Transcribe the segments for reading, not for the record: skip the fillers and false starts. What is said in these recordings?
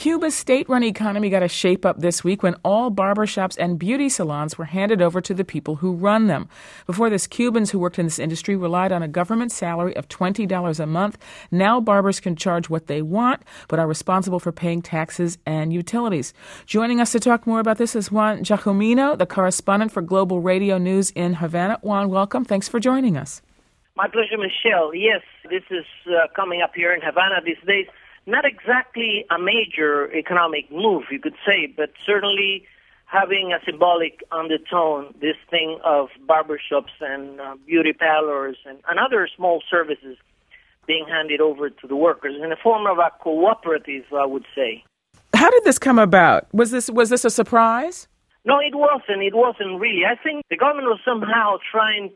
Cuba's state-run economy got a shape-up this week when all barbershops and beauty salons were handed over to the people who run them. Before this, Cubans who worked in this industry relied on a government salary of $20 a month. Now barbers can charge what they want, but are responsible for paying taxes and utilities. Joining us to talk more about this is Juan Jacomino, the correspondent for Global Radio News in Havana. Juan, welcome. Thanks for joining us. My pleasure, Michelle. Yes, this is coming up here in Havana these days. Not exactly a major economic move, you could say, but certainly having a symbolic undertone, this thing of barbershops and beauty parlors and other small services being handed over to the workers in the form of a cooperative, I would say. How did this come about? Was this a surprise? No, it wasn't. It wasn't really. I think the government was somehow trying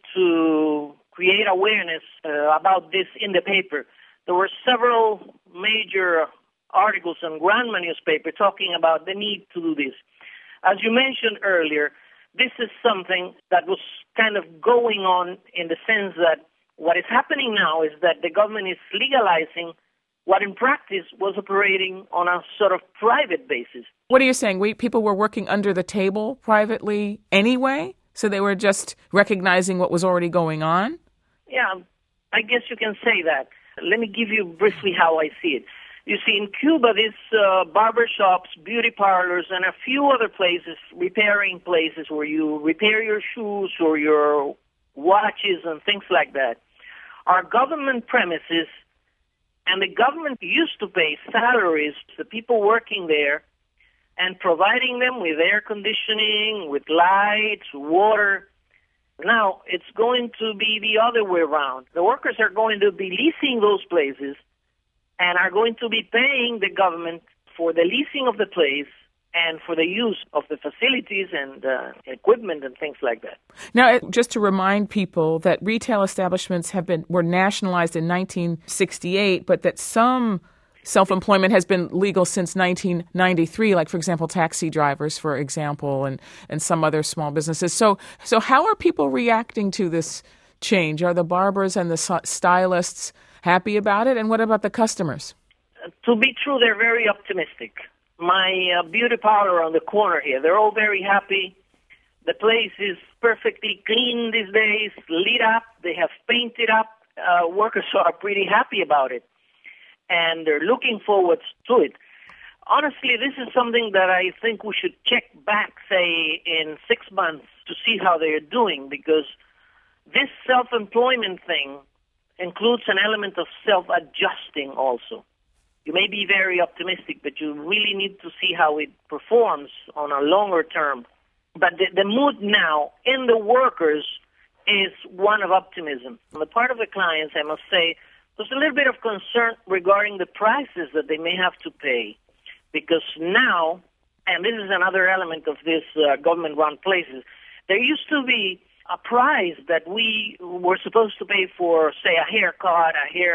to create awareness about this in the paper. There were several major articles in Granma newspaper talking about the need to do this. As you mentioned earlier, this is something that was kind of going on in the sense that what is happening now is that the government is legalizing what in practice was operating on a sort of private basis. What are you saying? People were working under the table privately anyway? So they were just recognizing what was already going on? Yeah, I guess you can say that. Let me give you briefly how I see it. You see, in Cuba, these barbershops, beauty parlors, and a few other places, repairing places where you repair your shoes or your watches and things like that, are government premises, and the government used to pay salaries to the people working there and providing them with air conditioning, with lights, water. Now, it's going to be the other way around. The workers are going to be leasing those places and are going to be paying the government for the leasing of the place and for the use of the facilities and equipment and things like that. Now, just to remind people that retail establishments were nationalized in 1968, but that some self-employment has been legal since 1993, like, for example, taxi drivers, for example, and some other small businesses. So how are people reacting to this change? Are the barbers and the stylists happy about it? And what about the customers? To be true, they're very optimistic. My beauty parlor on the corner here, they're all very happy. The place is perfectly clean these days, lit up. They have painted up. Workers are pretty happy about it, and they're looking forward to it. Honestly, this is something that I think we should check back, say, in 6 months to see how they're doing, because this self-employment thing includes an element of self-adjusting also. You may be very optimistic, but you really need to see how it performs on a longer term. But the mood now in the workers is one of optimism. On the part of the clients, I must say, there's a little bit of concern regarding the prices that they may have to pay, because now, and this is another element of this government-run places, there used to be a price that we were supposed to pay for, say, a haircut,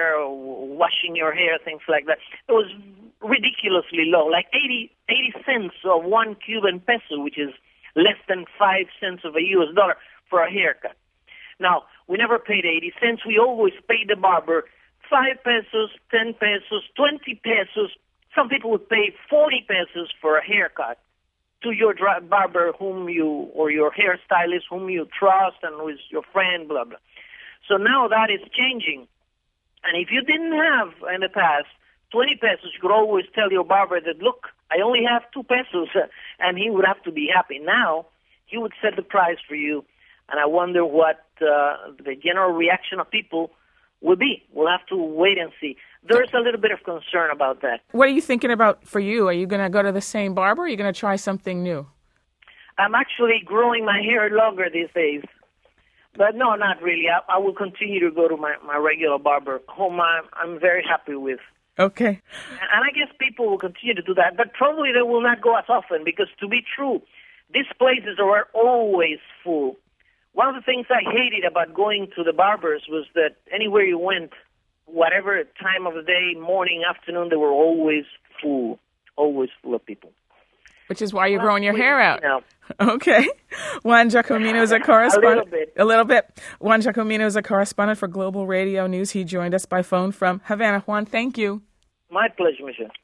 washing your hair, things like that. It was ridiculously low, like 80 cents of 1 Cuban peso, which is less than 5 cents of a US dollar for a haircut. Now, we never paid 80 cents. We always paid the barber 5 pesos, 10 pesos, 20 pesos. Some people would pay 40 pesos for a haircut to your barber or your hairstylist whom you trust and who is your friend, blah, blah. So now that is changing. And if you didn't have in the past 20 pesos, you could always tell your barber that, look, I only have 2 pesos, and he would have to be happy. Now, he would set the price for you, and I wonder what the general reaction of people will be. We'll have to wait and see. There's a little bit of concern about that. What are you thinking about for you? Are you going to go to the same barber, or are you going to try something new? I'm actually growing my hair longer these days. But no, not really. I will continue to go to my regular barber, whom I'm very happy with. Okay. And I guess people will continue to do that, but probably they will not go as often, because to be true, these places are always full. One of the things I hated about going to the barbers was that anywhere you went, whatever time of the day, morning, afternoon, they were always full of people. Which is why you're growing your hair out. Okay. Juan Jacomino is a correspondent. A little bit. Juan Jacomino is a correspondent for Global Radio News. He joined us by phone from Havana. Juan, thank you. My pleasure, Michelle.